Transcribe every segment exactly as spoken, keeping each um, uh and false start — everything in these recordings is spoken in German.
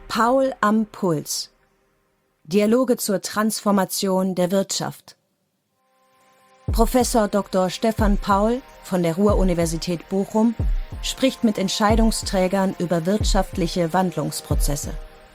Paul am Puls. Dialoge zur Transformation der Wirtschaft. Professor Doktor Stefan Paul von der Ruhr-Universität Bochum spricht mit Entscheidungsträgern über wirtschaftliche Wandlungsprozesse.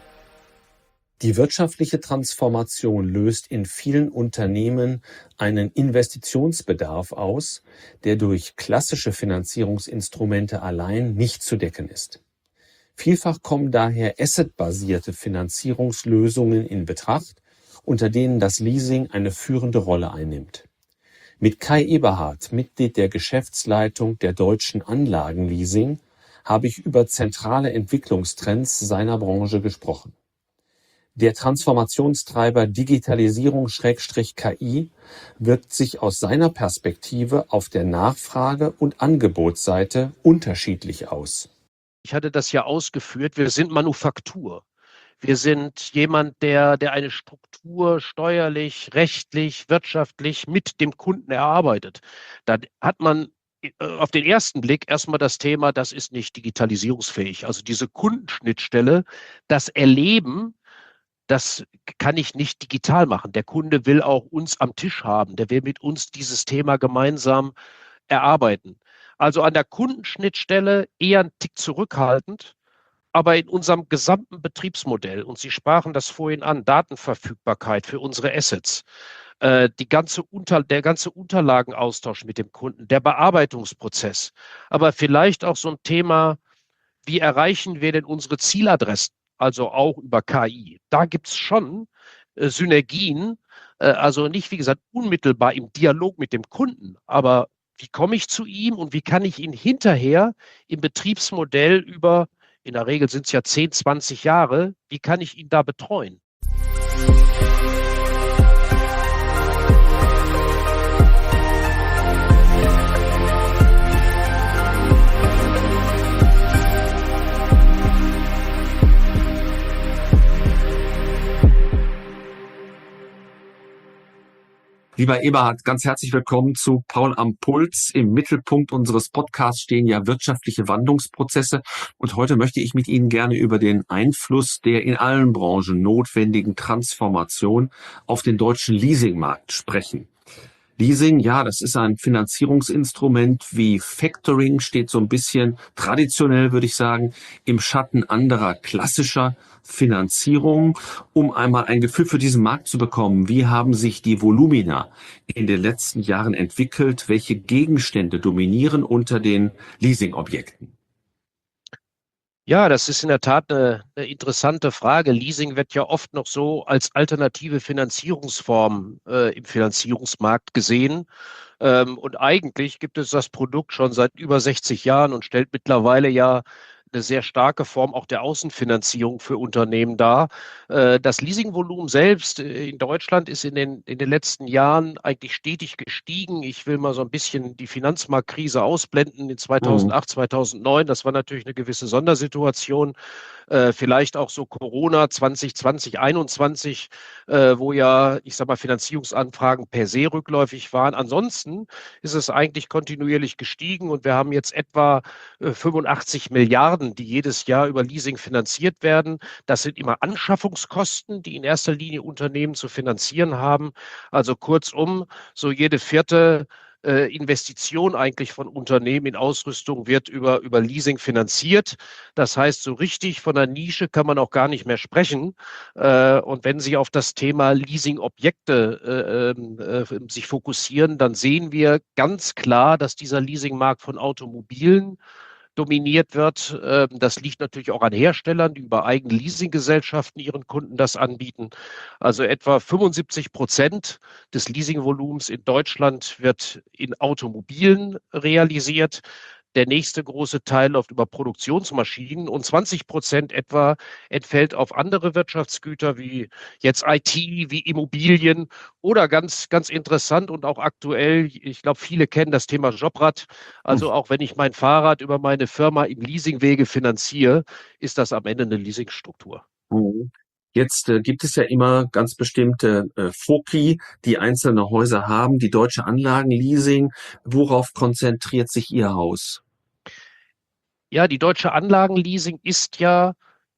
Die wirtschaftliche Transformation löst in vielen Unternehmen einen Investitionsbedarf aus, der durch klassische Finanzierungsinstrumente allein nicht zu decken ist. Vielfach kommen daher assetbasierte Finanzierungslösungen in Betracht, unter denen das Leasing eine führende Rolle einnimmt. Mit Kai Eberhardt, Mitglied der Geschäftsleitung der Deutschen Anlagenleasing, habe ich über zentrale Entwicklungstrends seiner Branche gesprochen. Der Transformationstreiber Digitalisierung/K I wirkt sich aus seiner Perspektive auf der Nachfrage- und Angebotsseite unterschiedlich aus. Ich hatte das ja ausgeführt, wir sind Manufaktur. Wir sind jemand, der, der eine Struktur steuerlich, rechtlich, wirtschaftlich mit dem Kunden erarbeitet. Da hat man auf den ersten Blick erstmal das Thema, das ist nicht digitalisierungsfähig. Also diese Kundenschnittstelle, das Erleben, das kann ich nicht digital machen. Der Kunde will auch uns am Tisch haben. Der will mit uns dieses Thema gemeinsam erarbeiten. Also an der Kundenschnittstelle eher ein Tick zurückhaltend, aber in unserem gesamten Betriebsmodell, und Sie sprachen das vorhin an, Datenverfügbarkeit für unsere Assets, äh, die ganze Unter, der ganze Unterlagenaustausch mit dem Kunden, der Bearbeitungsprozess, aber vielleicht auch so ein Thema, wie erreichen wir denn unsere Zieladressen, also auch über K I. Da gibt es schon äh, Synergien, äh, also nicht, wie gesagt, unmittelbar im Dialog mit dem Kunden, aber wie komme ich zu ihm und wie kann ich ihn hinterher im Betriebsmodell über, in der Regel sind es ja zehn, zwanzig Jahre, wie kann ich ihn da betreuen? Lieber Eberhard, ganz herzlich willkommen zu Paul am Puls. Im Mittelpunkt unseres Podcasts stehen ja wirtschaftliche Wandlungsprozesse. Und heute möchte ich mit Ihnen gerne über den Einfluss der in allen Branchen notwendigen Transformation auf den deutschen Leasingmarkt sprechen. Leasing, ja, das ist ein Finanzierungsinstrument wie Factoring, steht so ein bisschen traditionell, würde ich sagen, im Schatten anderer klassischer Finanzierung. Um einmal ein Gefühl für diesen Markt zu bekommen, wie haben sich die Volumina in den letzten Jahren entwickelt? Welche Gegenstände dominieren unter den Leasingobjekten? Ja, das ist in der Tat eine, eine interessante Frage. Leasing wird ja oft noch so als alternative Finanzierungsform äh, im Finanzierungsmarkt gesehen. Ähm, und eigentlich gibt es das Produkt schon seit über sechzig Jahren und stellt mittlerweile ja eine sehr starke Form auch der Außenfinanzierung für Unternehmen dar. Äh, das Leasingvolumen selbst in Deutschland ist in den, in den letzten Jahren eigentlich stetig gestiegen. Ich will mal so ein bisschen die Finanzmarktkrise ausblenden in zweitausendacht, zweitausendneun. Das war natürlich eine gewisse Sondersituation. Äh, vielleicht auch so Corona zwanzig zwanzig, einundzwanzig, äh, wo ja, ich sag mal, Finanzierungsanfragen per se rückläufig waren. Ansonsten ist es eigentlich kontinuierlich gestiegen und wir haben jetzt etwa äh, fünfundachtzig Milliarden, die jedes Jahr über Leasing finanziert werden. Das sind immer Anschaffungskosten, die in erster Linie Unternehmen zu finanzieren haben. Also kurzum, so jede vierte Investition eigentlich von Unternehmen in Ausrüstung wird über, über Leasing finanziert. Das heißt, so richtig von der Nische kann man auch gar nicht mehr sprechen. Und wenn Sie auf das Thema Leasingobjekte äh, äh, sich fokussieren, dann sehen wir ganz klar, dass dieser Leasingmarkt von Automobilen dominiert wird. Das liegt natürlich auch an Herstellern, die über eigene Leasinggesellschaften ihren Kunden das anbieten. Also etwa fünfundsiebzig Prozent des Leasingvolumens in Deutschland wird in Automobilen realisiert. Der nächste große Teil läuft über Produktionsmaschinen und zwanzig Prozent etwa entfällt auf andere Wirtschaftsgüter wie jetzt I T, wie Immobilien oder ganz, ganz interessant und auch aktuell, ich glaube, viele kennen das Thema Jobrad. Also auch wenn ich mein Fahrrad über meine Firma im Leasingwege finanziere, ist das am Ende eine Leasingstruktur. Jetzt äh, gibt es ja immer ganz bestimmte äh, Foki, die einzelne Häuser haben, die Deutsche Anlagenleasing. Worauf konzentriert sich Ihr Haus? Ja, die Deutsche Anlagenleasing ist ja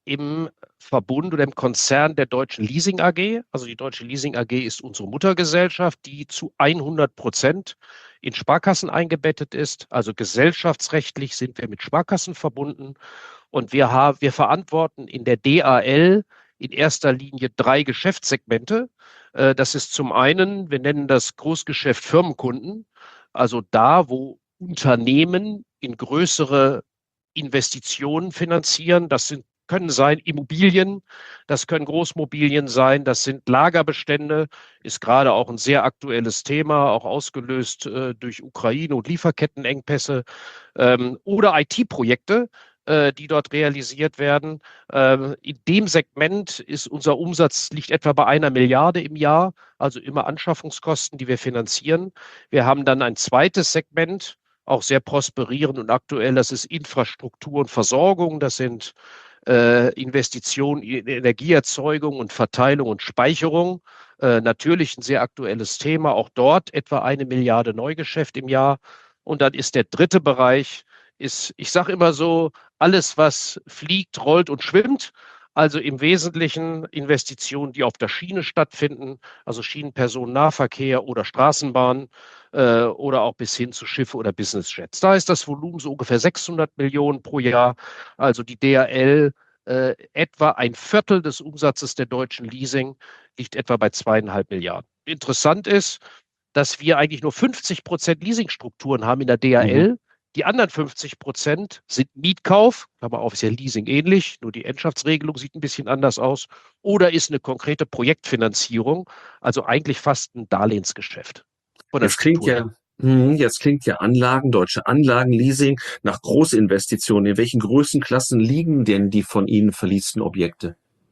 im Verbund oder im Konzern der Deutschen Leasing A G. Also die Deutsche Leasing A G ist unsere Muttergesellschaft, die zu hundert Prozent in Sparkassen eingebettet ist. Also gesellschaftsrechtlich sind wir mit Sparkassen verbunden. Und wir haben, wir verantworten in der D A L in erster Linie drei Geschäftssegmente. Das ist zum einen, wir nennen das Großgeschäft Firmenkunden, also da, wo Unternehmen in größere Investitionen finanzieren. Das sind, können sein Immobilien, das können Großmobilien sein, das sind Lagerbestände, ist gerade auch ein sehr aktuelles Thema, auch ausgelöst äh, durch Ukraine und Lieferkettenengpässe, ähm, oder I T-Projekte, äh, die dort realisiert werden. Ähm, in dem Segment ist unser Umsatz liegt etwa bei einer Milliarde im Jahr, also immer Anschaffungskosten, die wir finanzieren. Wir haben dann ein zweites Segment, auch sehr prosperierend und aktuell, das ist Infrastruktur und Versorgung, das sind äh, Investitionen in Energieerzeugung und Verteilung und Speicherung. Äh, natürlich ein sehr aktuelles Thema, auch dort etwa eine Milliarde Neugeschäft im Jahr. Und dann ist der dritte Bereich, ist, ich sage immer so, alles, was fliegt, rollt und schwimmt. Also im Wesentlichen Investitionen, die auf der Schiene stattfinden, also Schienenpersonennahverkehr oder Straßenbahn äh, oder auch bis hin zu Schiffe oder Businessjets. Da ist das Volumen so ungefähr sechshundert Millionen pro Jahr. Also die D H L, äh, etwa ein Viertel des Umsatzes der Deutschen Leasing liegt etwa bei zweieinhalb Milliarden. Interessant ist, dass wir eigentlich nur fünfzig Prozent Leasingstrukturen haben in der D H L. Mhm. Die anderen fünfzig Prozent sind Mietkauf, aber auch ist ja Leasing ähnlich, nur die Endschaftsregelung sieht ein bisschen anders aus, oder ist eine konkrete Projektfinanzierung, also eigentlich fast ein Darlehensgeschäft. Jetzt klingt ja, jetzt klingt ja Anlagen, deutsche Anlagenleasing nach Großinvestitionen. In welchen Größenklassen liegen denn die von Ihnen verleasten Objekte?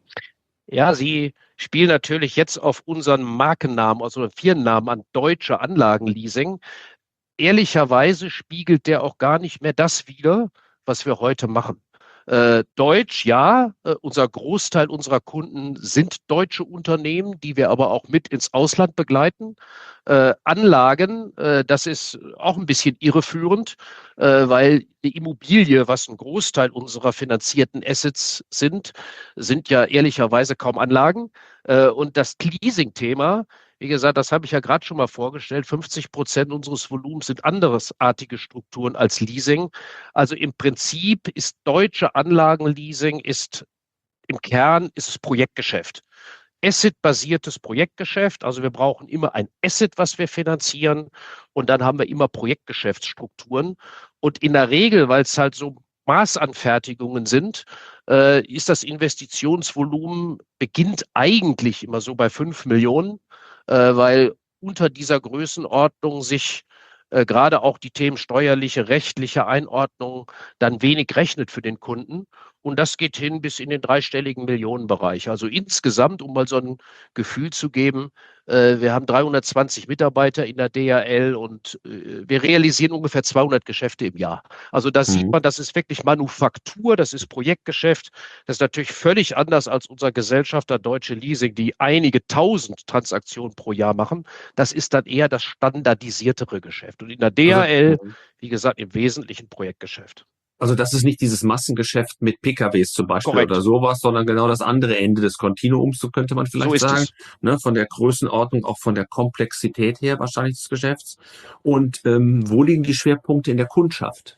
Ja, Sie spielen natürlich jetzt auf unseren Markennamen, also Firmennamen an, Deutsche Anlagenleasing. Ehrlicherweise spiegelt der auch gar nicht mehr das wider, was wir heute machen. Äh, Deutsch, ja, äh, unser Großteil unserer Kunden sind deutsche Unternehmen, die wir aber auch mit ins Ausland begleiten. Äh, Anlagen, äh, das ist auch ein bisschen irreführend, äh, weil die Immobilie, was ein Großteil unserer finanzierten Assets sind, sind ja ehrlicherweise kaum Anlagen. Äh, und das Leasing-Thema, wie gesagt, das habe ich ja gerade schon mal vorgestellt. fünfzig Prozent unseres Volumens sind andersartige Strukturen als Leasing. Also im Prinzip ist deutsche Anlagenleasing ist im Kern ist es Projektgeschäft. Asset-basiertes Projektgeschäft. Also wir brauchen immer ein Asset, was wir finanzieren. Und dann haben wir immer Projektgeschäftsstrukturen. Und in der Regel, weil es halt so Maßanfertigungen sind, äh, ist das Investitionsvolumen beginnt eigentlich immer so bei fünf Millionen. Äh, weil unter dieser Größenordnung sich äh, gerade auch die Themen steuerliche, rechtliche Einordnung dann wenig rechnet für den Kunden. Und das geht hin bis in den dreistelligen Millionenbereich. Also insgesamt, um mal so ein Gefühl zu geben, äh, wir haben dreihundertzwanzig Mitarbeiter in der D H L und äh, wir realisieren ungefähr zweihundert Geschäfte im Jahr. Also da mhm. sieht man, das ist wirklich Manufaktur, das ist Projektgeschäft. Das ist natürlich völlig anders als unser Gesellschafter Deutsche Leasing, die einige tausend Transaktionen pro Jahr machen. Das ist dann eher das standardisiertere Geschäft. Und in der D H L, also, wie gesagt, im Wesentlichen Projektgeschäft. Also das ist nicht dieses Massengeschäft mit P K Ws zum Beispiel Korrekt. Oder sowas, sondern genau das andere Ende des Kontinuums, so könnte man vielleicht so sagen. Ne, von der Größenordnung, auch von der Komplexität her wahrscheinlich des Geschäfts. Und ähm, wo liegen die Schwerpunkte in der Kundschaft?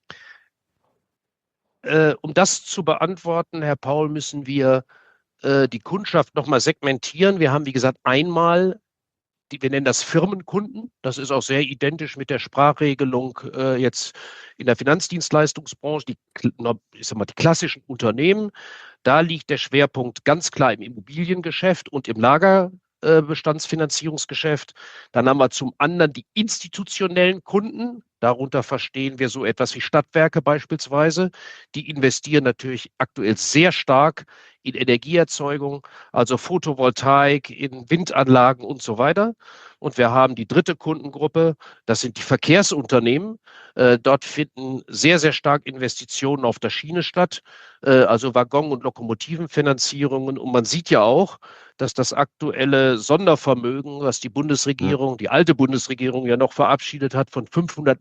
Äh, um das zu beantworten, Herr Paul, müssen wir äh, die Kundschaft nochmal segmentieren. Wir haben, wie gesagt, einmal Die, wir nennen das Firmenkunden. Das ist auch sehr identisch mit der Sprachregelung äh, jetzt in der Finanzdienstleistungsbranche, die, ich sag mal, die klassischen Unternehmen. Da liegt der Schwerpunkt ganz klar im Immobiliengeschäft und im Lagerbestandsfinanzierungsgeschäft. Dann haben wir zum anderen die institutionellen Kunden. Darunter verstehen wir so etwas wie Stadtwerke beispielsweise. Die investieren natürlich aktuell sehr stark in Energieerzeugung, also Photovoltaik, in Windanlagen und so weiter. Und wir haben die dritte Kundengruppe, das sind die Verkehrsunternehmen. Äh, dort finden sehr, sehr stark Investitionen auf der Schiene statt, äh, also Waggon- und Lokomotivenfinanzierungen. Und man sieht ja auch, dass das aktuelle Sondervermögen, was die Bundesregierung, die alte Bundesregierung ja noch verabschiedet hat, von fünfhundert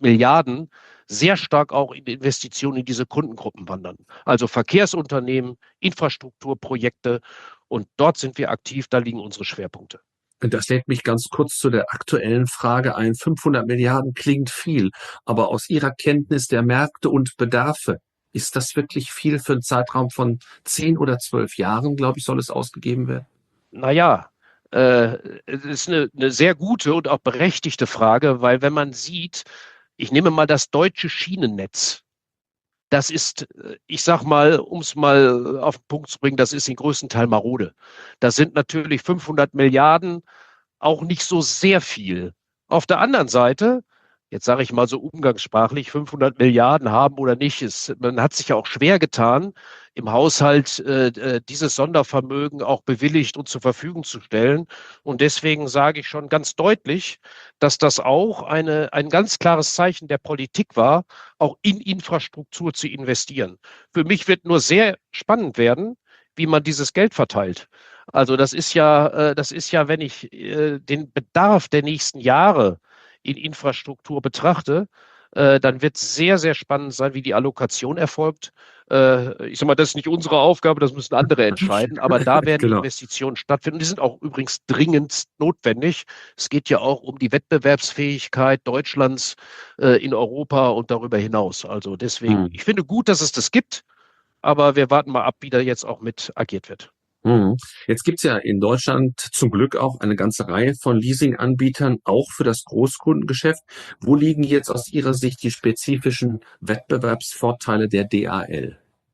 Milliarden sehr stark auch in Investitionen in diese Kundengruppen wandern. Also Verkehrsunternehmen, Infrastrukturprojekte, und dort sind wir aktiv, da liegen unsere Schwerpunkte. Das lädt mich ganz kurz zu der aktuellen Frage ein. fünfhundert Milliarden klingt viel, aber aus Ihrer Kenntnis der Märkte und Bedarfe, ist das wirklich viel für einen Zeitraum von zehn oder zwölf Jahren, glaube ich, soll es ausgegeben werden? Naja, äh, es ist eine, eine sehr gute und auch berechtigte Frage, weil wenn man sieht, ich nehme mal das deutsche Schienennetz. Das ist, ich sag mal, um es mal auf den Punkt zu bringen, das ist im größten Teil marode. Da sind natürlich fünfhundert Milliarden auch nicht so sehr viel. Auf der anderen Seite, jetzt sage ich mal so umgangssprachlich, fünfhundert Milliarden haben oder nicht, ist, man hat sich ja auch schwer getan, im Haushalt äh, dieses Sondervermögen auch bewilligt und zur Verfügung zu stellen. Und deswegen sage ich schon ganz deutlich, dass das auch eine, ein ganz klares Zeichen der Politik war, auch in Infrastruktur zu investieren. Für mich wird nur sehr spannend werden, wie man dieses Geld verteilt. Also das ist ja, äh, das ist ja, wenn ich äh, den Bedarf der nächsten Jahre in Infrastruktur betrachte, äh, dann wird es sehr, sehr spannend sein, wie die Allokation erfolgt. Äh, ich sage mal, das ist nicht unsere Aufgabe, das müssen andere entscheiden, aber da werden Genau. Investitionen stattfinden. Die sind auch übrigens dringend notwendig. Es geht ja auch um die Wettbewerbsfähigkeit Deutschlands äh, in Europa und darüber hinaus. Also deswegen, Hm. ich finde gut, dass es das gibt, aber wir warten mal ab, wie da jetzt auch mit agiert wird. Mhm. Jetzt gibt's ja in Deutschland zum Glück auch eine ganze Reihe von Leasinganbietern, auch für das Großkundengeschäft. Wo liegen jetzt aus Ihrer Sicht die spezifischen Wettbewerbsvorteile der D A L?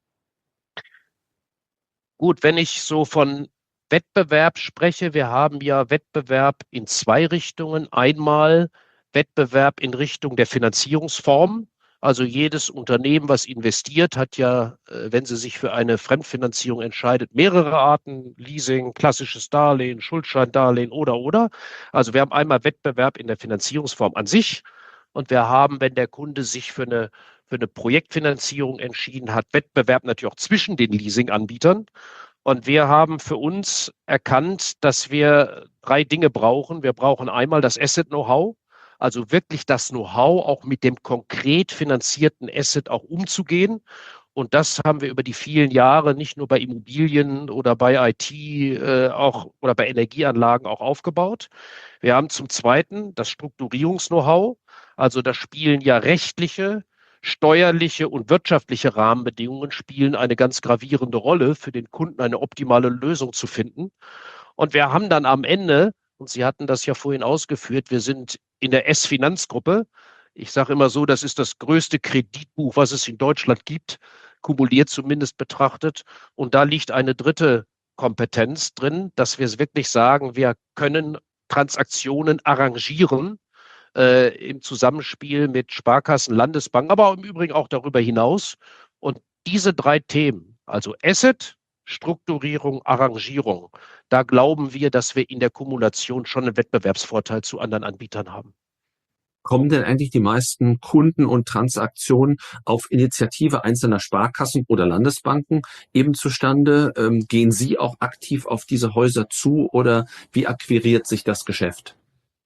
Gut, wenn ich so von Wettbewerb spreche, wir haben ja Wettbewerb in zwei Richtungen. Einmal Wettbewerb in Richtung der Finanzierungsform. Also jedes Unternehmen, was investiert, hat ja, äh, wenn sie sich für eine Fremdfinanzierung entscheidet, mehrere Arten: Leasing, klassisches Darlehen, Schuldscheindarlehen oder oder. Also wir haben einmal Wettbewerb in der Finanzierungsform an sich, und wir haben, wenn der Kunde sich für eine, für eine Projektfinanzierung entschieden hat, Wettbewerb natürlich auch zwischen den Leasinganbietern. Und wir haben für uns erkannt, dass wir drei Dinge brauchen. Wir brauchen einmal das Asset-Know-how, also wirklich das Know-how, auch mit dem konkret finanzierten Asset auch umzugehen. Und das haben wir über die vielen Jahre nicht nur bei Immobilien oder bei I T äh, auch oder bei Energieanlagen auch aufgebaut. Wir haben zum Zweiten das Strukturierungs-Know-how. Also da spielen ja rechtliche, steuerliche und wirtschaftliche Rahmenbedingungen spielen eine ganz gravierende Rolle, für den Kunden eine optimale Lösung zu finden. Und wir haben dann am Ende, und Sie hatten das ja vorhin ausgeführt, wir sind in der S-Finanzgruppe. Ich sage immer so, das ist das größte Kreditbuch, was es in Deutschland gibt, kumuliert zumindest betrachtet. Und da liegt eine dritte Kompetenz drin, dass wir wirklich sagen, wir können Transaktionen arrangieren äh, im Zusammenspiel mit Sparkassen, Landesbanken, aber im Übrigen auch darüber hinaus. Und diese drei Themen, also Asset, Strukturierung, Arrangierung, da glauben wir, dass wir in der Kumulation schon einen Wettbewerbsvorteil zu anderen Anbietern haben. Kommen denn eigentlich die meisten Kunden und Transaktionen auf Initiative einzelner Sparkassen oder Landesbanken eben zustande? Ähm, gehen Sie auch aktiv auf diese Häuser zu oder wie akquiriert sich das Geschäft?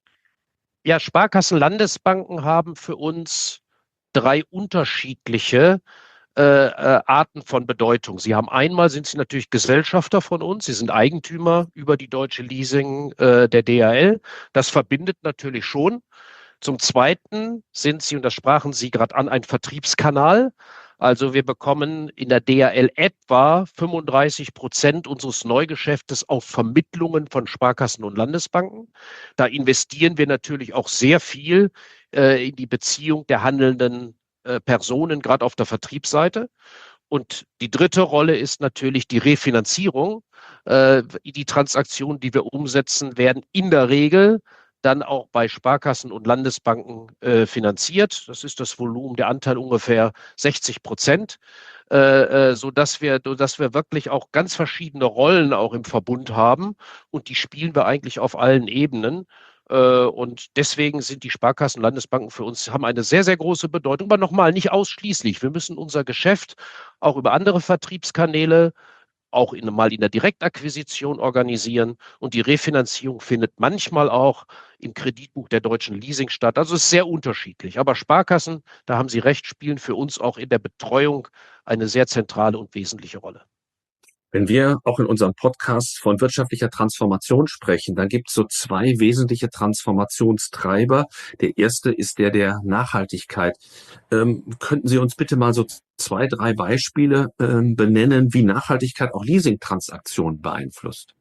Ja, Sparkassen, Landesbanken haben für uns drei unterschiedliche äh, äh, Arten von Bedeutung. Sie haben einmal, sind sie natürlich Gesellschafter von uns, sie sind Eigentümer über die Deutsche Leasing äh, der D H L. Das verbindet natürlich schon. Zum Zweiten sind sie, und das sprachen Sie gerade an, ein Vertriebskanal. Also wir bekommen in der D H L etwa fünfunddreißig Prozent unseres Neugeschäftes auf Vermittlungen von Sparkassen und Landesbanken. Da investieren wir natürlich auch sehr viel äh, in die Beziehung der handelnden äh, Personen, gerade auf der Vertriebsseite. Und die dritte Rolle ist natürlich die Refinanzierung. Äh, die Transaktionen, die wir umsetzen, werden in der Regel dann auch bei Sparkassen und Landesbanken äh, finanziert. Das ist das Volumen, der Anteil ungefähr sechzig Prozent, äh, äh, sodass wir, dass wir wirklich auch ganz verschiedene Rollen auch im Verbund haben, und die spielen wir eigentlich auf allen Ebenen. Äh, und deswegen sind die Sparkassen, Landesbanken für uns, haben eine sehr, sehr große Bedeutung, aber nochmal nicht ausschließlich. Wir müssen unser Geschäft auch über andere Vertriebskanäle auch in, mal in der Direktakquisition organisieren und die Refinanzierung findet manchmal auch im Kreditbuch der Deutschen Leasing statt. Also es ist sehr unterschiedlich. Aber Sparkassen, da haben Sie recht, spielen für uns auch in der Betreuung eine sehr zentrale und wesentliche Rolle. Wenn wir auch in unserem Podcast von wirtschaftlicher Transformation sprechen, dann gibt es so zwei wesentliche Transformationstreiber. Der erste ist der der Nachhaltigkeit. Ähm, könnten Sie uns bitte mal so zwei, drei Beispiele ähm, benennen, wie Nachhaltigkeit auch Leasing-Transaktionen beeinflusst?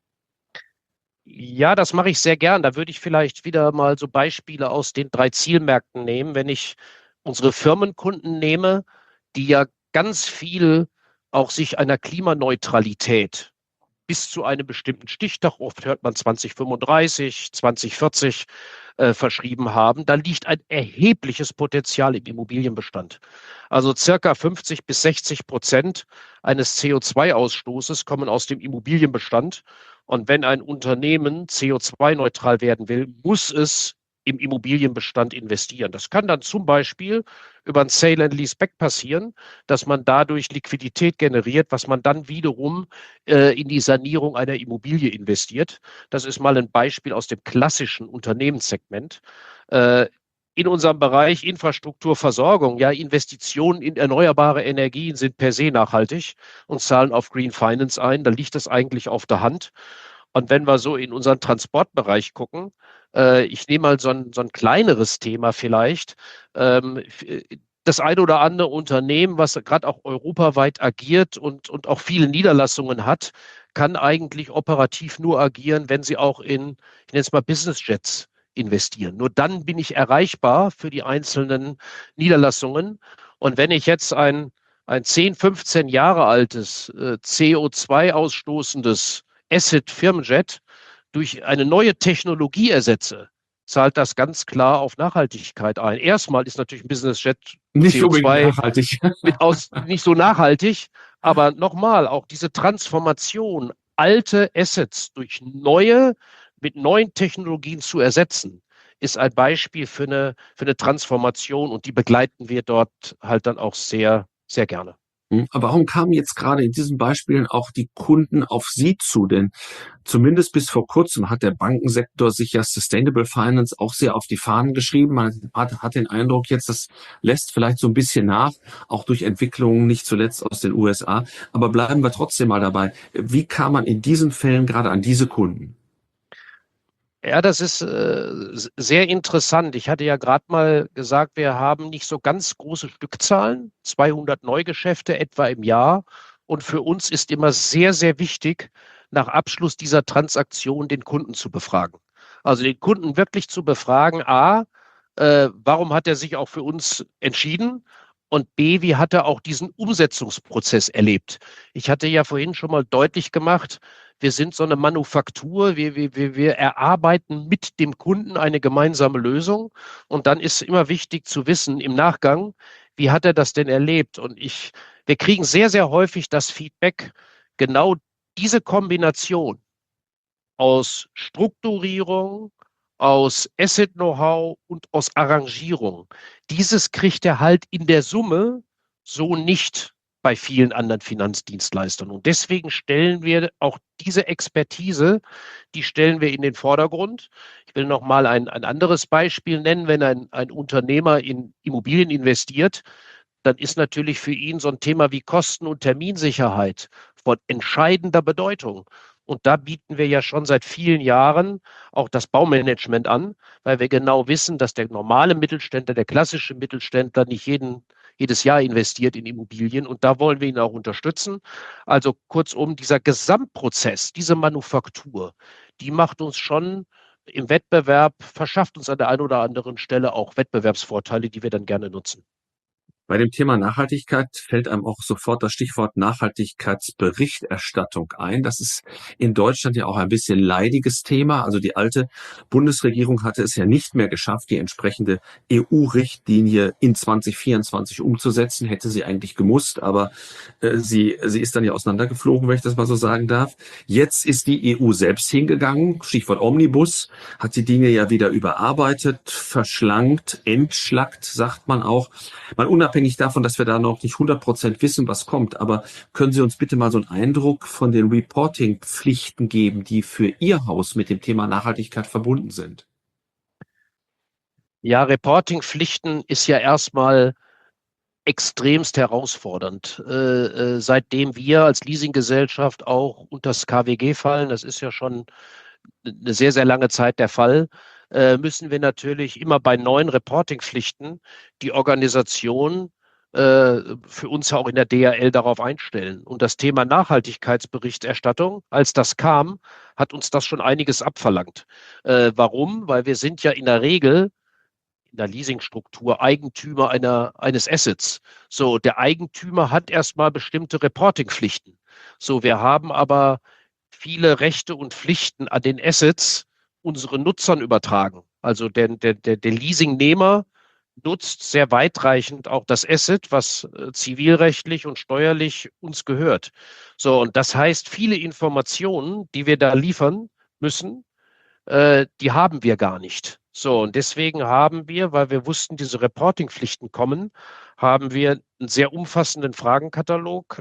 Ja, das mache ich sehr gern. Da würde ich vielleicht wieder mal so Beispiele aus den drei Zielmärkten nehmen. Wenn ich unsere Firmenkunden nehme, die ja ganz viel auch sich einer Klimaneutralität bis zu einem bestimmten Stichtag, oft hört man zwanzig fünfunddreißig, zwanzig vierzig, äh, verschrieben haben, da liegt ein erhebliches Potenzial im Immobilienbestand. Also circa fünfzig bis sechzig Prozent eines C O zwei Ausstoßes kommen aus dem Immobilienbestand. Und wenn ein Unternehmen C O zwei neutral werden will, muss es im Immobilienbestand investieren. Das kann dann zum Beispiel über ein Sale and Leaseback passieren, dass man dadurch Liquidität generiert, was man dann wiederum äh, in die Sanierung einer Immobilie investiert. Das ist mal ein Beispiel aus dem klassischen Unternehmenssegment. Äh, in unserem Bereich Infrastrukturversorgung, ja, Investitionen in erneuerbare Energien sind per se nachhaltig und zahlen auf Green Finance ein. Da liegt das eigentlich auf der Hand. Und wenn wir so in unseren Transportbereich gucken, äh, ich nehme mal so ein, so ein kleineres Thema vielleicht, ähm, das ein oder andere Unternehmen, was gerade auch europaweit agiert und, und auch viele Niederlassungen hat, kann eigentlich operativ nur agieren, wenn sie auch in, ich nenne es mal Business Jets investieren. Nur dann bin ich erreichbar für die einzelnen Niederlassungen. Und wenn ich jetzt ein, ein zehn, fünfzehn Jahre altes äh, C O zwei ausstoßendes Asset-Firmenjet durch eine neue Technologie ersetze, zahlt das ganz klar auf Nachhaltigkeit ein. Erstmal ist natürlich ein Businessjet Nicht C O zwei unbedingt nachhaltig. mit aus, nicht so nachhaltig, aber nochmal, auch diese Transformation, alte Assets durch neue, mit neuen Technologien zu ersetzen, ist ein Beispiel für eine, für eine Transformation und die begleiten wir dort halt dann auch sehr, sehr gerne. Aber warum kamen jetzt gerade in diesen Beispielen auch die Kunden auf Sie zu? Denn zumindest bis vor kurzem hat der Bankensektor sich ja Sustainable Finance auch sehr auf die Fahnen geschrieben. Man hat, hat den Eindruck jetzt, das lässt vielleicht so ein bisschen nach, auch durch Entwicklungen nicht zuletzt aus den U S A. Aber bleiben wir trotzdem mal dabei. Wie kam man in diesen Fällen gerade an diese Kunden? Ja, das ist äh, sehr interessant. Ich hatte ja gerade mal gesagt, wir haben nicht so ganz große Stückzahlen, zweihundert Neugeschäfte etwa im Jahr. Und für uns ist immer sehr, sehr wichtig, nach Abschluss dieser Transaktion den Kunden zu befragen. Also den Kunden wirklich zu befragen, A, äh, warum hat er sich auch für uns entschieden? Und B, wie hat er auch diesen Umsetzungsprozess erlebt? Ich hatte ja vorhin schon mal deutlich gemacht, wir sind so eine Manufaktur, wir, wir, wir erarbeiten mit dem Kunden eine gemeinsame Lösung. Und dann ist immer wichtig zu wissen im Nachgang, wie hat er das denn erlebt? Und ich, wir kriegen sehr, sehr häufig das Feedback, genau diese Kombination aus Strukturierung, aus Asset-Know-how und aus Arrangierung. Dieses kriegt er halt in der Summe so nicht bei vielen anderen Finanzdienstleistern. Und deswegen stellen wir auch diese Expertise, die stellen wir in den Vordergrund. Ich will noch mal ein, ein anderes Beispiel nennen. Wenn ein, ein Unternehmer in Immobilien investiert, dann ist natürlich für ihn so ein Thema wie Kosten- und Terminsicherheit von entscheidender Bedeutung. Und da bieten wir ja schon seit vielen Jahren auch das Baumanagement an, weil wir genau wissen, dass der normale Mittelständler, der klassische Mittelständler nicht jeden, jedes Jahr investiert in Immobilien. Und da wollen wir ihn auch unterstützen. Also kurzum, dieser Gesamtprozess, diese Manufaktur, die macht uns schon im Wettbewerb, verschafft uns an der einen oder anderen Stelle auch Wettbewerbsvorteile, die wir dann gerne nutzen. Bei dem Thema Nachhaltigkeit fällt einem auch sofort das Stichwort Nachhaltigkeitsberichterstattung ein. Das ist in Deutschland ja auch ein bisschen leidiges Thema. Also die alte Bundesregierung hatte es ja nicht mehr geschafft, die entsprechende E U-Richtlinie in zwanzig vierundzwanzig umzusetzen. Hätte sie eigentlich gemusst, aber äh, sie, sie ist dann ja auseinandergeflogen, wenn ich das mal so sagen darf. Jetzt ist die E U selbst hingegangen, Stichwort Omnibus, hat die Dinge ja wieder überarbeitet, verschlankt, entschlackt, sagt man auch. Mal unabhängig unabhängig davon, dass wir da noch nicht hundert Prozent wissen, was kommt, aber können Sie uns bitte mal so einen Eindruck von den Reporting-Pflichten geben, die für Ihr Haus mit dem Thema Nachhaltigkeit verbunden sind? Ja, Reporting-Pflichten ist ja erstmal extremst herausfordernd. Äh, äh, seitdem wir als Leasinggesellschaft auch unter das K W G fallen, das ist ja schon eine sehr, sehr lange Zeit der Fall, äh, müssen wir natürlich immer bei neuen Reporting-Pflichten die Organisation äh, für uns auch in der D H L darauf einstellen. Und das Thema Nachhaltigkeitsberichterstattung, als das kam, hat uns das schon einiges abverlangt. Äh, warum? Weil wir sind ja in der Regel in der Leasingstruktur Eigentümer einer, eines Assets. So, der Eigentümer hat erstmal bestimmte Reporting-Pflichten. So, wir haben aber viele Rechte und Pflichten an den Assets unseren Nutzern übertragen. Also der, der, der, der Leasingnehmer nutzt sehr weitreichend auch das Asset, was äh, zivilrechtlich und steuerlich uns gehört. So, und das heißt, viele Informationen, die wir da liefern müssen, äh, die haben wir gar nicht. So, und deswegen haben wir, weil wir wussten, diese Reporting-Pflichten kommen, haben wir einen sehr umfassenden Fragenkatalog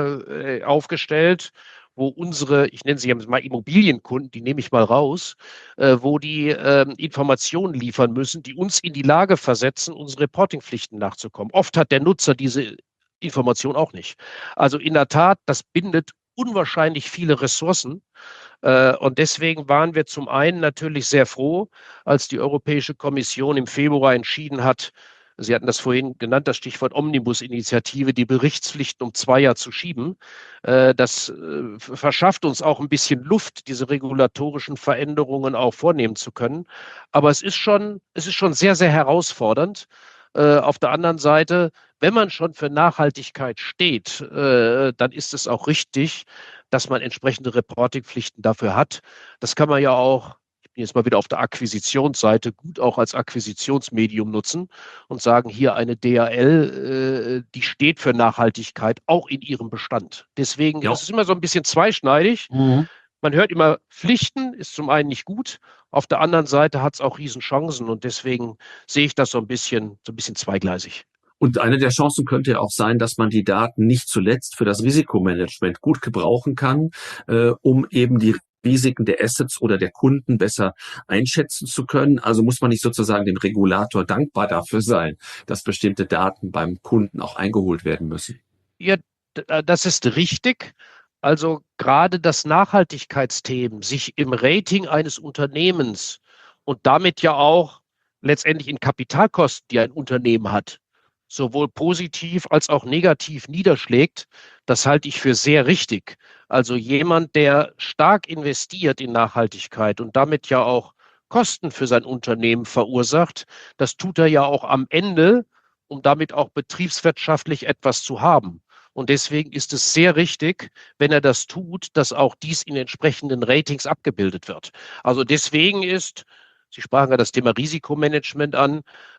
äh, aufgestellt, wo unsere, ich nenne sie jetzt mal Immobilienkunden, die nehme ich mal raus, äh, wo die äh, Informationen liefern müssen, die uns in die Lage versetzen, unsere Reporting-Pflichten nachzukommen. Oft hat der Nutzer diese Information auch nicht. Also in der Tat, das bindet unwahrscheinlich viele Ressourcen. Äh, und deswegen waren wir zum einen natürlich sehr froh, als die Europäische Kommission im Februar entschieden hat, Sie hatten das vorhin genannt, das Stichwort Omnibus-Initiative, die Berichtspflichten um zwei Jahre zu schieben. Äh, das äh, verschafft uns auch ein bisschen Luft, diese regulatorischen Veränderungen auch vornehmen zu können. Aber es ist schon, es ist schon sehr, sehr herausfordernd. Äh, auf der anderen Seite, wenn man schon für Nachhaltigkeit steht, äh, dann ist es auch richtig, dass man entsprechende Reportingpflichten dafür hat. Das kann man ja auch, ich bin jetzt mal wieder auf der Akquisitionsseite, gut auch als Akquisitionsmedium nutzen und sagen, hier eine D H L, äh, die steht für Nachhaltigkeit, auch in ihrem Bestand. Deswegen Ja. ist es immer so ein bisschen zweischneidig. Mhm. Man hört immer, Pflichten ist zum einen nicht gut, auf der anderen Seite hat es auch Riesenchancen und deswegen sehe ich das so ein bisschen, so ein bisschen zweigleisig. Und eine der Chancen könnte ja auch sein, dass man die Daten nicht zuletzt für das Risikomanagement gut gebrauchen kann, äh, um eben die Risiken der Assets oder der Kunden besser einschätzen zu können. Also muss man nicht sozusagen dem Regulator dankbar dafür sein, dass bestimmte Daten beim Kunden auch eingeholt werden müssen. Ja, das ist richtig. Also gerade das Nachhaltigkeitsthemen, sich im Rating eines Unternehmens und damit ja auch letztendlich in Kapitalkosten, die ein Unternehmen hat, sowohl positiv als auch negativ niederschlägt, das halte ich für sehr richtig. Also jemand, der stark investiert in Nachhaltigkeit und damit ja auch Kosten für sein Unternehmen verursacht, das tut er ja auch am Ende, um damit auch betriebswirtschaftlich etwas zu haben. Und deswegen ist es sehr richtig, wenn er das tut, dass auch dies in entsprechenden Ratings abgebildet wird. Also deswegen ist, Sie sprachen ja das Thema Risikomanagement an,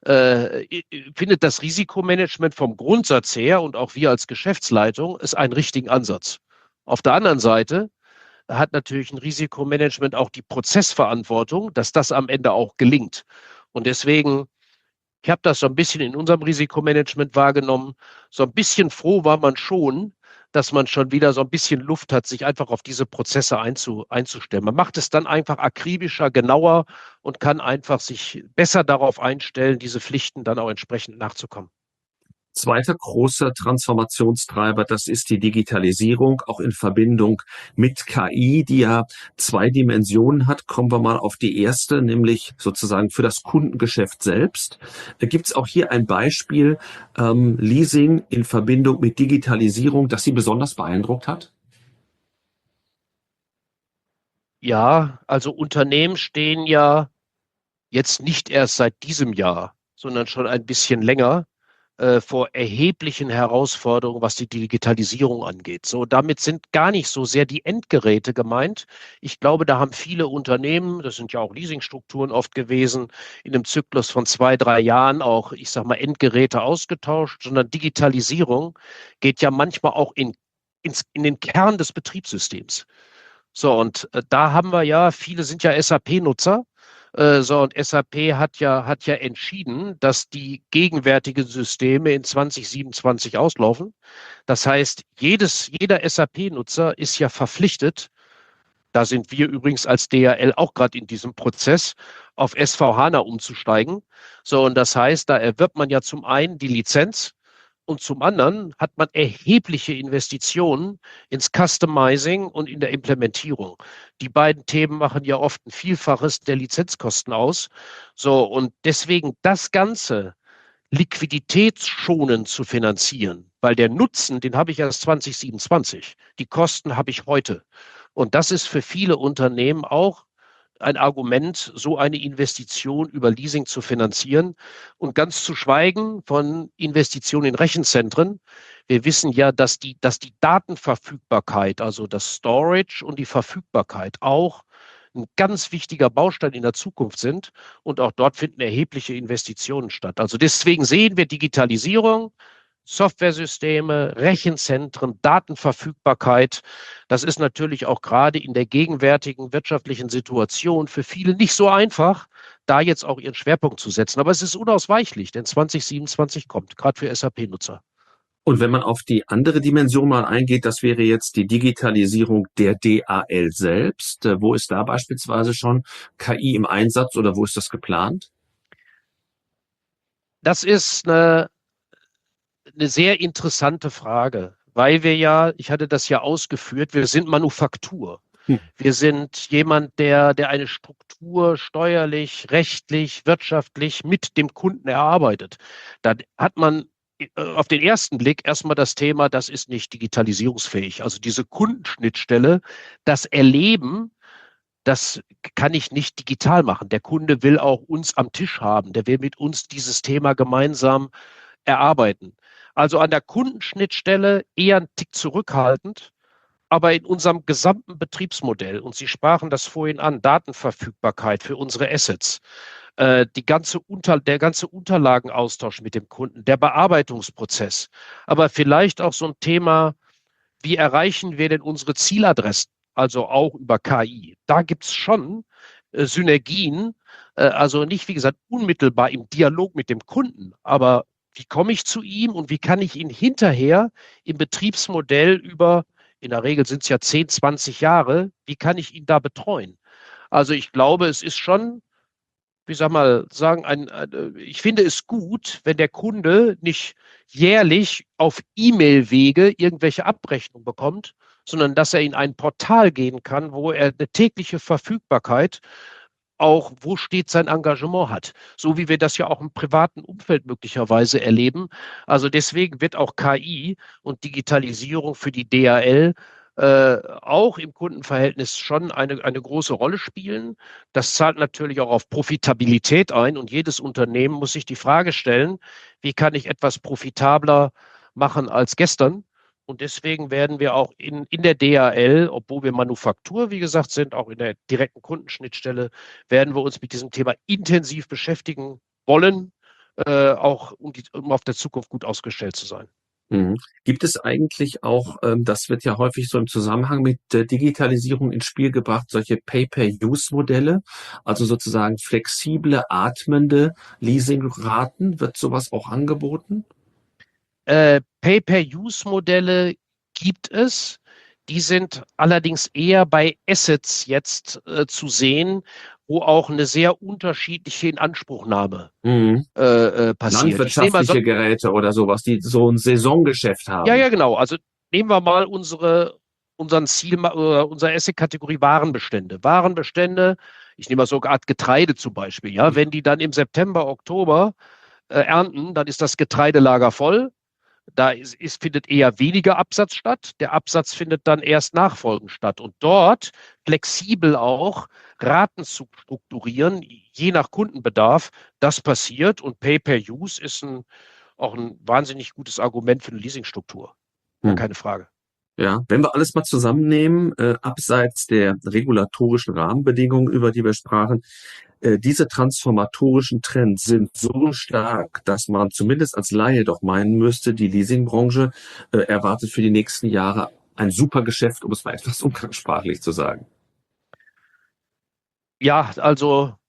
äh, findet das Risikomanagement vom Grundsatz her und auch wir als Geschäftsleitung ist einen richtigen Ansatz. Auf der anderen Seite hat natürlich ein Risikomanagement auch die Prozessverantwortung, dass das am Ende auch gelingt. Und deswegen, ich habe das so ein bisschen in unserem Risikomanagement wahrgenommen, so ein bisschen froh war man schon, dass man schon wieder so ein bisschen Luft hat, sich einfach auf diese Prozesse einzu, einzustellen. Man macht es dann einfach akribischer, genauer und kann einfach sich besser darauf einstellen, diese Pflichten dann auch entsprechend nachzukommen. Zweiter großer Transformationstreiber, das ist die Digitalisierung, auch in Verbindung mit K I, die ja zwei Dimensionen hat. Kommen wir mal auf die erste, nämlich sozusagen für das Kundengeschäft selbst. Gibt es auch hier ein Beispiel, ähm, Leasing in Verbindung mit Digitalisierung, das Sie besonders beeindruckt hat? Ja, also Unternehmen stehen ja jetzt nicht erst seit diesem Jahr, sondern schon ein bisschen länger äh, vor erheblichen Herausforderungen, was die Digitalisierung angeht. So, damit sind gar nicht so sehr die Endgeräte gemeint. Ich glaube, da haben viele Unternehmen, das sind ja auch Leasingstrukturen oft gewesen, in einem Zyklus von zwei, drei Jahren auch, ich sag mal, Endgeräte ausgetauscht, sondern Digitalisierung geht ja manchmal auch in, ins, in den Kern des Betriebssystems. So, und äh, da haben wir ja, viele sind ja S A P-Nutzer. Äh, so, und S A P hat ja, hat ja entschieden, dass die gegenwärtigen Systeme in zwanzig siebenundzwanzig auslaufen. Das heißt, jedes, jeder S A P-Nutzer ist ja verpflichtet, da sind wir übrigens als D H L auch gerade in diesem Prozess, auf S V HANA umzusteigen. So, und das heißt, da erwirbt man ja zum einen die Lizenz und zum anderen hat man erhebliche Investitionen ins Customizing und in der Implementierung. Die beiden Themen machen ja oft ein Vielfaches der Lizenzkosten aus. So, und deswegen das Ganze liquiditätsschonend zu finanzieren, weil der Nutzen, den habe ich erst zwanzig siebenundzwanzig. Die Kosten habe ich heute. Und das ist für viele Unternehmen auch ein Argument, so eine Investition über Leasing zu finanzieren und ganz zu schweigen von Investitionen in Rechenzentren. Wir wissen ja, dass die, dass die Datenverfügbarkeit, also das Storage und die Verfügbarkeit auch ein ganz wichtiger Baustein in der Zukunft sind und auch dort finden erhebliche Investitionen statt. Also deswegen sehen wir Digitalisierung, Softwaresysteme, Rechenzentren, Datenverfügbarkeit. Das ist natürlich auch gerade in der gegenwärtigen wirtschaftlichen Situation für viele nicht so einfach, da jetzt auch ihren Schwerpunkt zu setzen. Aber es ist unausweichlich, denn zwanzig siebenundzwanzig kommt, gerade für S A P-Nutzer. Und wenn man auf die andere Dimension mal eingeht, das wäre jetzt die Digitalisierung der D H L selbst. Wo ist da beispielsweise schon K I im Einsatz oder wo ist das geplant? Das ist eine Eine sehr interessante Frage, weil wir ja, ich hatte das ja ausgeführt, wir sind Manufaktur. Hm. Wir sind jemand, der, der eine Struktur steuerlich, rechtlich, wirtschaftlich mit dem Kunden erarbeitet. Da hat man auf den ersten Blick erstmal das Thema, das ist nicht digitalisierungsfähig. Also diese Kundenschnittstelle, das Erleben, das kann ich nicht digital machen. Der Kunde will auch uns am Tisch haben. Der will mit uns dieses Thema gemeinsam erarbeiten. Also an der Kundenschnittstelle eher ein Tick zurückhaltend, aber in unserem gesamten Betriebsmodell, und Sie sprachen das vorhin an, Datenverfügbarkeit für unsere Assets, äh, die ganze Unter, der ganze Unterlagenaustausch mit dem Kunden, der Bearbeitungsprozess, aber vielleicht auch so ein Thema, wie erreichen wir denn unsere Zieladressen, also auch über K I. Da gibt es schon äh, Synergien, äh, also nicht, wie gesagt, unmittelbar im Dialog mit dem Kunden, aber wie komme ich zu ihm und wie kann ich ihn hinterher im Betriebsmodell über, in der Regel sind es ja zehn, zwanzig Jahre, wie kann ich ihn da betreuen? Also ich glaube, es ist schon, wie sag mal, sagen, ein, ein, ich finde es gut, wenn der Kunde nicht jährlich auf E-Mail-Wege irgendwelche Abrechnungen bekommt, sondern dass er in ein Portal gehen kann, wo er eine tägliche Verfügbarkeit auch, wo steht sein Engagement hat. So wie wir das ja auch im privaten Umfeld möglicherweise erleben. Also deswegen wird auch K I und Digitalisierung für die D H L äh, auch im Kundenverhältnis schon eine, eine große Rolle spielen. Das zahlt natürlich auch auf Profitabilität ein und jedes Unternehmen muss sich die Frage stellen, wie kann ich etwas profitabler machen als gestern? Und deswegen werden wir auch in, in der D H L, obwohl wir Manufaktur, wie gesagt, sind, auch in der direkten Kundenschnittstelle, werden wir uns mit diesem Thema intensiv beschäftigen wollen, äh, auch um, die, um auf der Zukunft gut ausgestellt zu sein. Mhm. Gibt es eigentlich auch, ähm, das wird ja häufig so im Zusammenhang mit der Digitalisierung ins Spiel gebracht, solche Pay-per-Use-Modelle, also sozusagen flexible, atmende Leasingraten? Wird sowas auch angeboten? Äh, Pay-per-Use-Modelle gibt es. Die sind allerdings eher bei Assets jetzt äh, zu sehen, wo auch eine sehr unterschiedliche Inanspruchnahme Mhm. äh, äh, passiert. Landwirtschaftliche so, Geräte oder sowas, die so ein Saisongeschäft haben. Ja, ja, genau. Also nehmen wir mal unsere, unseren Ziel, oder unsere Asset-Kategorie Warenbestände. Warenbestände, ich nehme mal so eine Art Getreide zum Beispiel. Ja, wenn die dann im September, Oktober äh, ernten, dann ist das Getreidelager voll. Da ist, ist, findet eher weniger Absatz statt. Der Absatz findet dann erst nachfolgend statt. Und dort flexibel auch Raten zu strukturieren, je nach Kundenbedarf, das passiert. Und Pay-per-Use ist ein, auch ein wahnsinnig gutes Argument für eine Leasingstruktur. Hm. Keine Frage. Ja, wenn wir alles mal zusammennehmen, äh, abseits der regulatorischen Rahmenbedingungen, über die wir sprachen, äh, diese transformatorischen Trends sind so stark, dass man zumindest als Laie doch meinen müsste, die Leasingbranche äh, erwartet für die nächsten Jahre ein super Geschäft, um es mal etwas umgangssprachlich zu sagen. Ja, also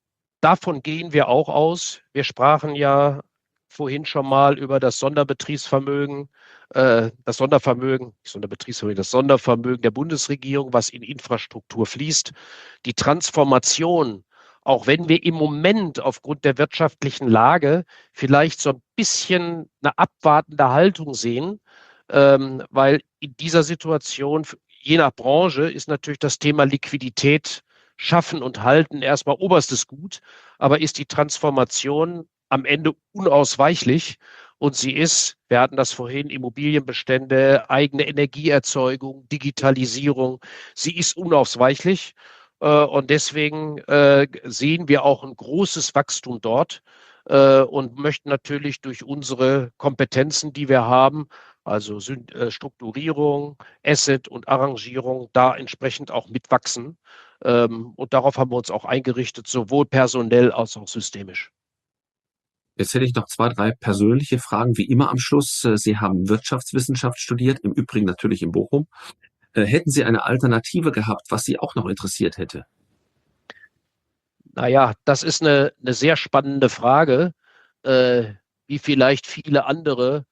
davon gehen wir auch aus. Wir sprachen ja vorhin schon mal über das Sonderbetriebsvermögen, äh, das Sondervermögen, nicht Sonderbetriebsvermögen, das Sondervermögen der Bundesregierung, was in Infrastruktur fließt. Die Transformation, auch wenn wir im Moment aufgrund der wirtschaftlichen Lage vielleicht so ein bisschen eine abwartende Haltung sehen, ähm, weil in dieser Situation, je nach Branche, ist natürlich das Thema Liquidität schaffen und halten erstmal oberstes Gut, aber ist die Transformation am Ende unausweichlich und sie ist, wir hatten das vorhin, Immobilienbestände, eigene Energieerzeugung, Digitalisierung, sie ist unausweichlich äh, und deswegen äh, sehen wir auch ein großes Wachstum dort äh, und möchten natürlich durch unsere Kompetenzen, die wir haben, also Strukturierung, Asset und Arrangierung, da entsprechend auch mitwachsen. Ähm, und darauf haben wir uns auch eingerichtet, sowohl personell als auch systemisch. Jetzt hätte ich noch zwei, drei persönliche Fragen, wie immer am Schluss. Sie haben Wirtschaftswissenschaft studiert, im Übrigen natürlich in Bochum. Hätten Sie eine Alternative gehabt, was Sie auch noch interessiert hätte? Naja, das ist eine, eine sehr spannende Frage, äh, wie vielleicht viele andere.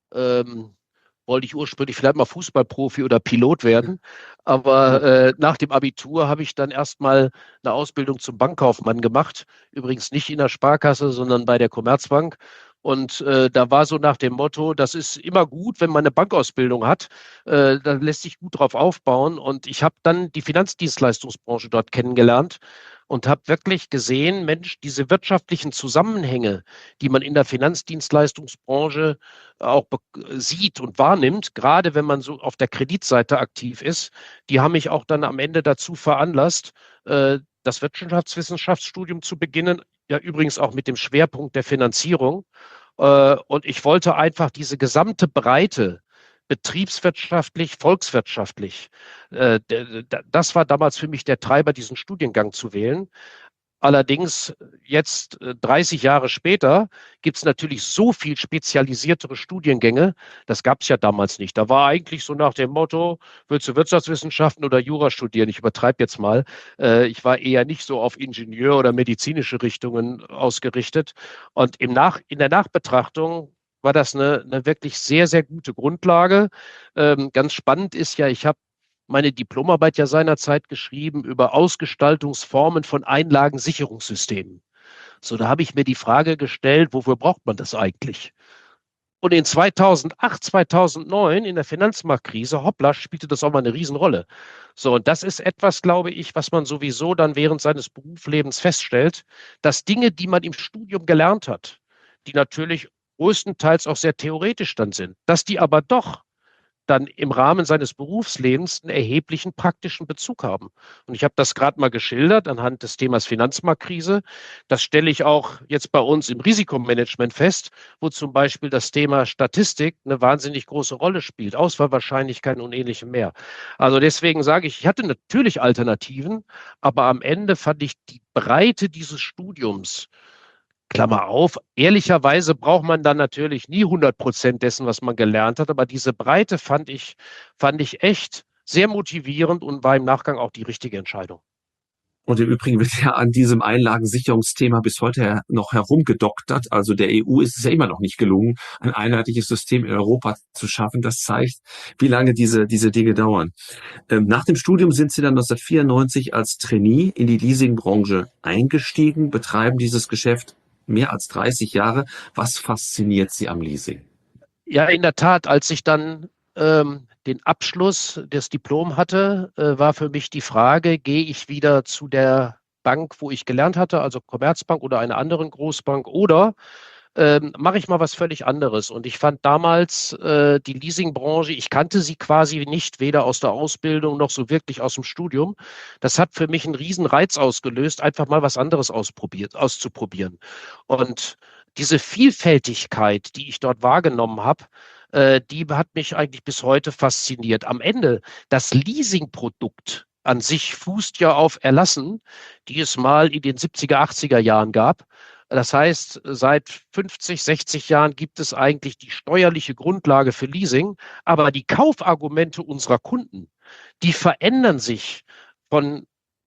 Ähm, wollte ich ursprünglich vielleicht mal Fußballprofi oder Pilot werden. Aber äh, nach dem Abitur habe ich dann erstmal eine Ausbildung zum Bankkaufmann gemacht. Übrigens nicht in der Sparkasse, sondern bei der Commerzbank. Und äh, da war so nach dem Motto, das ist immer gut, wenn man eine Bankausbildung hat. Äh, da lässt sich gut drauf aufbauen. Und ich habe dann die Finanzdienstleistungsbranche dort kennengelernt und habe wirklich gesehen, Mensch, diese wirtschaftlichen Zusammenhänge, die man in der Finanzdienstleistungsbranche auch sieht und wahrnimmt, gerade wenn man so auf der Kreditseite aktiv ist, die haben mich auch dann am Ende dazu veranlasst, äh, das Wirtschaftswissenschaftsstudium zu beginnen, ja übrigens auch mit dem Schwerpunkt der Finanzierung. Äh, und ich wollte einfach diese gesamte Breite, betriebswirtschaftlich, volkswirtschaftlich, äh, das war damals für mich der Treiber, diesen Studiengang zu wählen. Allerdings jetzt dreißig Jahre später gibt es natürlich so viel spezialisiertere Studiengänge. Das gab es ja damals nicht. Da war eigentlich so nach dem Motto, willst du Wirtschaftswissenschaften oder Jura studieren? Ich übertreibe jetzt mal. Ich war eher nicht so auf Ingenieur- oder medizinische Richtungen ausgerichtet. Und im Nach, in der Nachbetrachtung war das eine, eine wirklich sehr, sehr gute Grundlage. Ähm, ganz spannend ist ja, ich habe meine Diplomarbeit ja seinerzeit geschrieben über Ausgestaltungsformen von Einlagensicherungssystemen. So, da habe ich mir die Frage gestellt, wofür braucht man das eigentlich? Und in zweitausendacht, zweitausendneun, in der Finanzmarktkrise, hoppla, spielte das auch mal eine Riesenrolle. So, und das ist etwas, glaube ich, was man sowieso dann während seines Berufslebens feststellt, dass Dinge, die man im Studium gelernt hat, die natürlich größtenteils auch sehr theoretisch dann sind, dass die aber doch dann im Rahmen seines Berufslebens einen erheblichen praktischen Bezug haben. Und ich habe das gerade mal geschildert anhand des Themas Finanzmarktkrise. Das stelle ich auch jetzt bei uns im Risikomanagement fest, wo zum Beispiel das Thema Statistik eine wahnsinnig große Rolle spielt, Auswahlwahrscheinlichkeiten und ähnlichem mehr. Also deswegen sage ich, ich hatte natürlich Alternativen, aber am Ende fand ich die Breite dieses Studiums, Klammer auf, ehrlicherweise braucht man dann natürlich nie hundert Prozent dessen, was man gelernt hat, aber diese Breite fand ich, fand ich echt sehr motivierend und war im Nachgang auch die richtige Entscheidung. Und im Übrigen wird ja an diesem Einlagensicherungsthema bis heute noch herumgedoktert. Also der E U ist es ja immer noch nicht gelungen, ein einheitliches System in Europa zu schaffen. Das zeigt, wie lange diese, diese Dinge dauern. Ähm, nach dem Studium sind Sie dann neunzehnhundertvierundneunzig als Trainee in die Leasingbranche eingestiegen, betreiben dieses Geschäft mehr als dreißig Jahre. Was fasziniert Sie am Leasing? Ja, in der Tat, als ich dann ähm, den Abschluss des Diploms hatte, äh, war für mich die Frage, gehe ich wieder zu der Bank, wo ich gelernt hatte, also Commerzbank oder einer anderen Großbank, oder ähm, mache ich mal was völlig anderes. Und ich fand damals äh, die Leasingbranche, ich kannte sie quasi nicht, weder aus der Ausbildung noch so wirklich aus dem Studium. Das hat für mich einen riesen Reiz ausgelöst, einfach mal was anderes ausprobiert, auszuprobieren. Und diese Vielfältigkeit, die ich dort wahrgenommen habe, äh, die hat mich eigentlich bis heute fasziniert. Am Ende, das Leasingprodukt an sich fußt ja auf Erlassen, die es mal in den siebziger, achtziger Jahren gab. Das heißt, seit fünfzig, sechzig Jahren gibt es eigentlich die steuerliche Grundlage für Leasing, aber die Kaufargumente unserer Kunden, die verändern sich von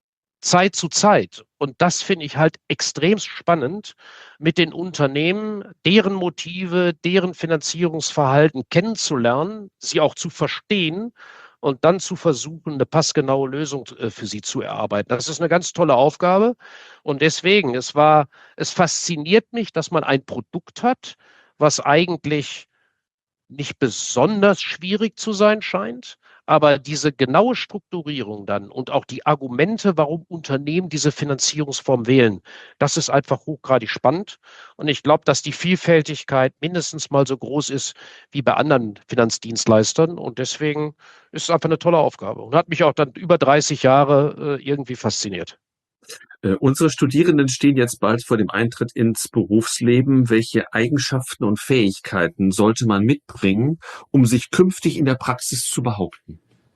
Zeit zu Zeit. Und das finde ich halt extrem spannend, mit den Unternehmen, deren Motive, deren Finanzierungsverhalten kennenzulernen, sie auch zu verstehen und dann zu versuchen, eine passgenaue Lösung äh, für sie zu erarbeiten. Das ist eine ganz tolle Aufgabe. Und deswegen, es war, es fasziniert mich, dass man ein Produkt hat, was eigentlich nicht besonders schwierig zu sein scheint, aber diese genaue Strukturierung dann und auch die Argumente, warum Unternehmen diese Finanzierungsform wählen, das ist einfach hochgradig spannend. Und ich glaube, dass die Vielfältigkeit mindestens mal so groß ist wie bei anderen Finanzdienstleistern. Und deswegen ist es einfach eine tolle Aufgabe und hat mich auch dann über dreißig Jahre äh, irgendwie fasziniert. Äh, unsere Studierenden stehen jetzt bald vor dem Eintritt ins Berufsleben. Welche Eigenschaften und Fähigkeiten sollte man mitbringen, um sich künftig in der Praxis zu behaupten?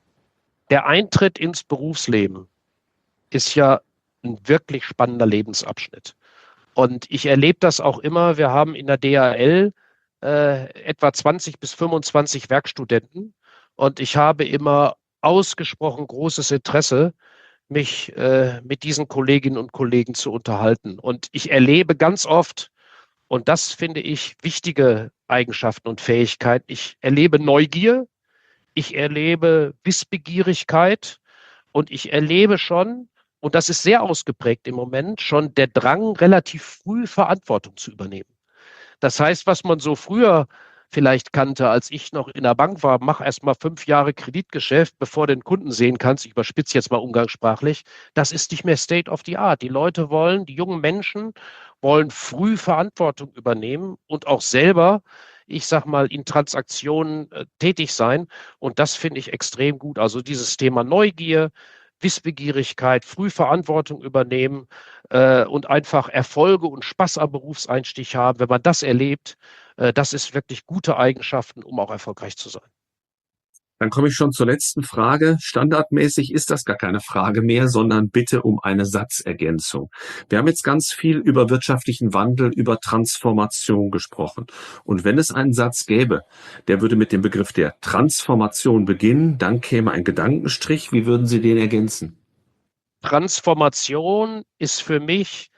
Der Eintritt ins Berufsleben ist ja ein wirklich spannender Lebensabschnitt. Und ich erlebe das auch immer. Wir haben in der D H L äh, etwa zwanzig bis fünfundzwanzig Werkstudenten. Und ich habe immer ausgesprochen großes Interesse, mich äh, mit diesen Kolleginnen und Kollegen zu unterhalten. Und ich erlebe ganz oft, und das finde ich wichtige Eigenschaften und Fähigkeiten, ich erlebe Neugier, ich erlebe Wissbegierigkeit und ich erlebe schon, und das ist sehr ausgeprägt im Moment, schon der Drang, relativ früh Verantwortung zu übernehmen. Das heißt, was man so früher vielleicht kannte, als ich noch in der Bank war, mach erst mal fünf Jahre Kreditgeschäft, bevor du den Kunden sehen kannst, ich überspitze jetzt mal umgangssprachlich, das ist nicht mehr State of the Art. Die Leute wollen, die jungen Menschen wollen früh Verantwortung übernehmen und auch selber, ich sag mal, in Transaktionen äh, tätig sein. Und das finde ich extrem gut. Also dieses Thema Neugier, Wissbegierigkeit, früh Verantwortung übernehmen äh, und einfach Erfolge und Spaß am Berufseinstieg haben. Wenn man das erlebt, äh, das ist wirklich gute Eigenschaften, um auch erfolgreich zu sein. Dann komme ich schon zur letzten Frage. Standardmäßig ist das gar keine Frage mehr, sondern bitte um eine Satzergänzung. Wir haben jetzt ganz viel über wirtschaftlichen Wandel, über Transformation gesprochen. Und wenn es einen Satz gäbe, der würde mit dem Begriff der Transformation beginnen, dann käme ein Gedankenstrich. Wie würden Sie den ergänzen? Transformation ist für mich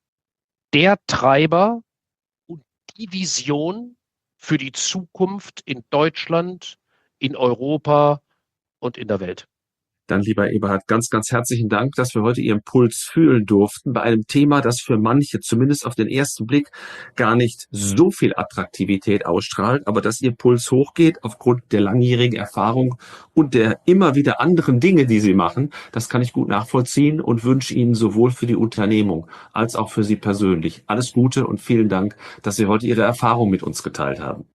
der Treiber und die Vision für die Zukunft in Deutschland, in Europa und in der Welt. Dann, lieber Eberhard, ganz, ganz herzlichen Dank, dass wir heute Ihren Puls fühlen durften bei einem Thema, das für manche zumindest auf den ersten Blick gar nicht so viel Attraktivität ausstrahlt, aber dass Ihr Puls hochgeht aufgrund der langjährigen Erfahrung und der immer wieder anderen Dinge, die Sie machen. Das kann ich gut nachvollziehen und wünsche Ihnen sowohl für die Unternehmung als auch für Sie persönlich alles Gute und vielen Dank, dass Sie heute Ihre Erfahrung mit uns geteilt haben.